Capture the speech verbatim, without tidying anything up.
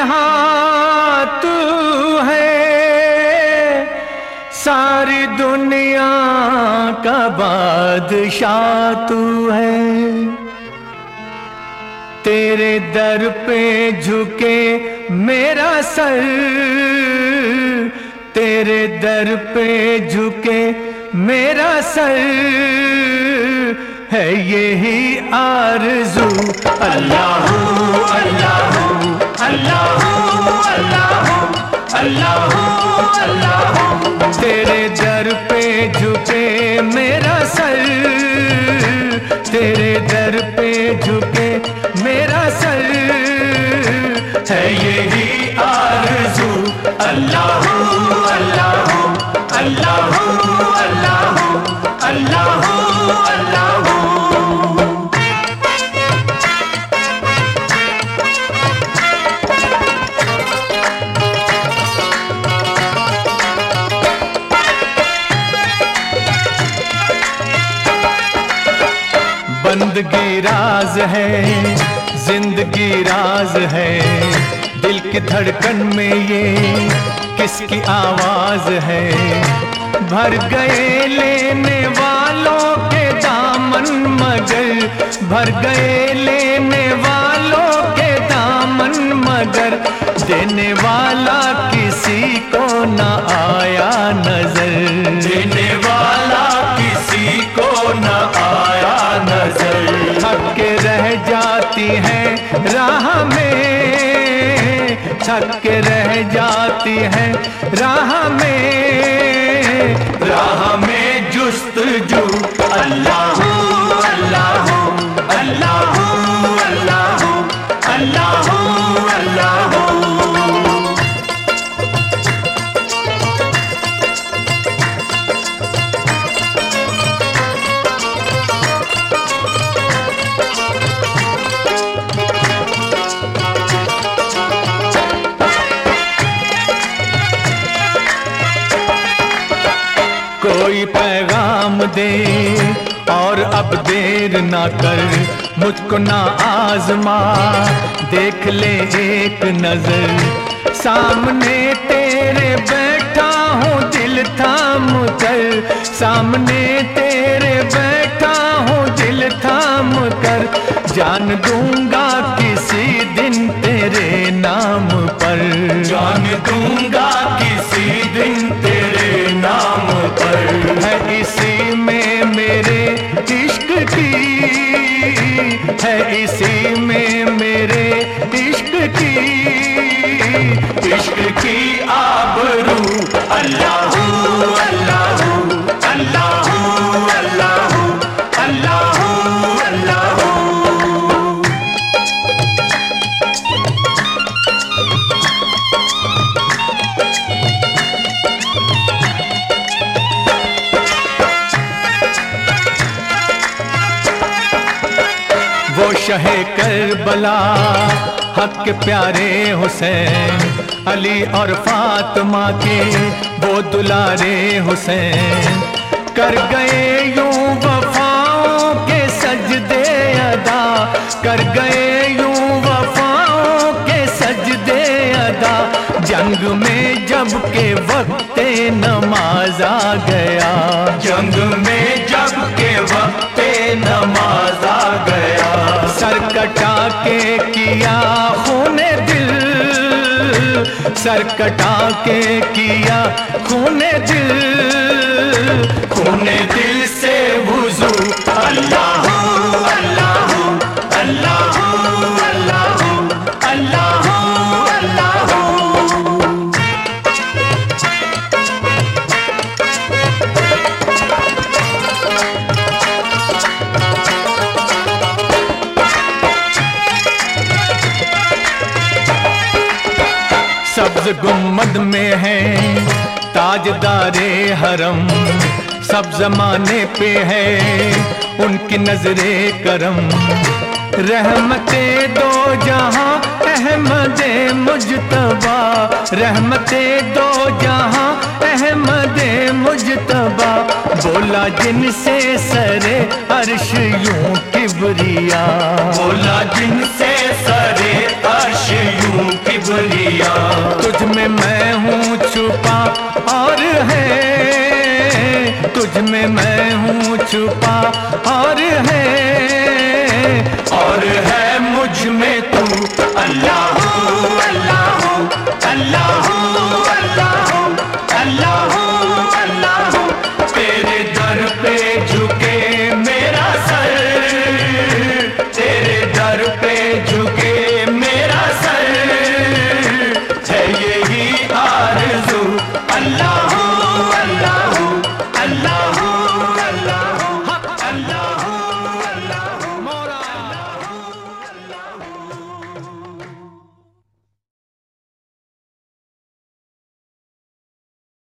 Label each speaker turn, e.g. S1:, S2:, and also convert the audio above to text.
S1: जहां तू है, सारी दुनिया का बादशाह तू है। तेरे दर पे झुके मेरा सर, तेरे दर पे झुके मेरा सर, है यही आरज़ू। अल्लाहू अल्लाहू अल्लाहू अल्लाहू अल्लाहू अल्लाहू। तेरे दर पे झुके मेरा सर, तेरे दर पे झुके मेरा सर, है यही आरज़ू। अल्लाहू अल्लाहू अल्लाहू अल्लाहू अल्लाहू अल्लाहू। बंदगी राज है, जिंदगी राज है, दिल की धड़कन में ये किसकी आवाज है। भर गए लेने वालों के दामन मगर, भर गए लेने वालों के दामन मगर, देने वाला किसी को न आया नजर, देने वाला किसी को न आया नजर। थक के रह जाती है राह में, थक के रह जाती है राह में, राह में जुस्तजू। अल्लाहू अल्लाहू अल्लाहू अल्लाहू अल्लाहू अल्लाहू। कोई पैगाम दे और अब देर ना कर, मुझको ना आजमा, देख ले एक नजर। सामने तेरे बैठा हूँ दिल थाम कर, सामने तेरे बैठा हूँ दिल थाम कर, जान दूंगा किसी दिन तेरे नाम पर, जान दूंगा किसी दिन तेरे नाम पर। है इसी में मेरे इश्क की, है इसी में मेरे इश्क की, इश्क की आबरू। अल्लाहू अल्लाहू अल्लाहू अल्लाहू अल्लाहू अल्लाहू। वो शहे करबला हक के प्यारे हुसैन, अली और फातिमा के वो दुलारे हुसैन, कर गए यूं वफाओं के सजदे अदा, कर गए यूं वफाओं के सजदे अदा। जंग में जब के वक्ते नमाज आ गया, जंग में जब के वक्ते नमाज आ गया। सर कटा के किया खूने दिल, सर कटा के किया खूने दिल, खूने दिल से वुज़ू। अल्लाहू अल्लाहू अल्लाहू अल्लाहू अल्लाहू अल्लाहू। सब्ज गुम्मद में है ताजदारे हरम, सब जमाने पे है उनकी नजरे करम। रहमते दो जहां अहमदे मुजतबा, रहमते दो जहां अहमदे मुजतबा। बोला जिनसे सरे अर्श यूं किबरिया, बोला जिनसे सरे अर्श
S2: यूं किबरिया,
S1: तुझ में